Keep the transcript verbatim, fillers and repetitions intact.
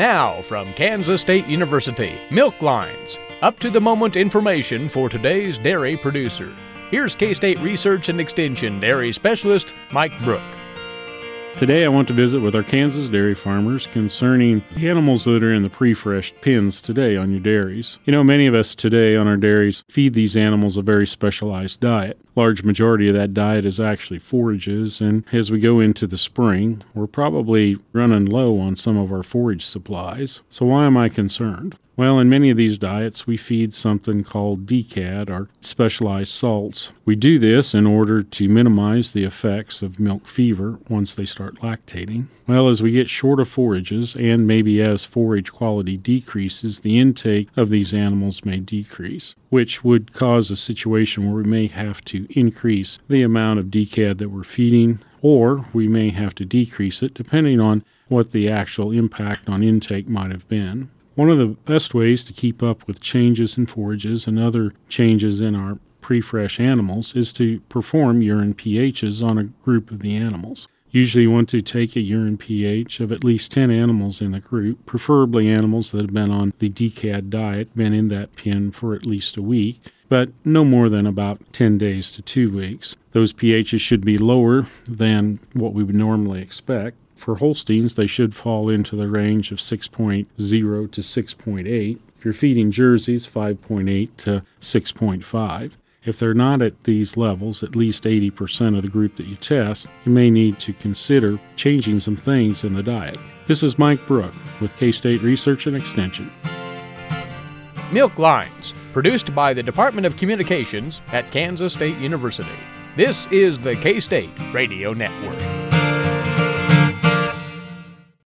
Now, from Kansas State University, Milk Lines, up-to-the-moment information for today's dairy producer. Here's K-State Research and Extension Dairy Specialist Mike Brook. Today I want to visit with our Kansas dairy farmers concerning the animals that are in the pre-fresh pens today on your dairies. You know, many of us today on our dairies feed these animals a very specialized diet. Large majority of that diet is actually forages, and as we go into the spring, we're probably running low on some of our forage supplies. So why am I concerned? Well, in many of these diets, we feed something called D C A D, or specialized salts. We do this in order to minimize the effects of milk fever once they start lactating. Well, as we get short of forages, and maybe as forage quality decreases, the intake of these animals may decrease, which would cause a situation where we may have to increase the amount of D C A D that we're feeding, or we may have to decrease it depending on what the actual impact on intake might have been. One of the best ways to keep up with changes in forages and other changes in our pre-fresh animals is to perform urine pHs on a group of the animals. Usually you want to take a urine pH of at least ten animals in the group, preferably animals that have been on the D C A D diet, been in that pen for at least a week, but no more than about ten days to two weeks. Those pHs should be lower than what we would normally expect. For Holsteins, they should fall into the range of six point zero to six point eight. If you're feeding Jerseys, five point eight to six point five. If they're not at these levels, at least eighty percent of the group that you test, you may need to consider changing some things in the diet. This is Mike Brook with K-State Research and Extension. Milk Lines, produced by the Department of Communications at Kansas State University. This is the K-State Radio Network.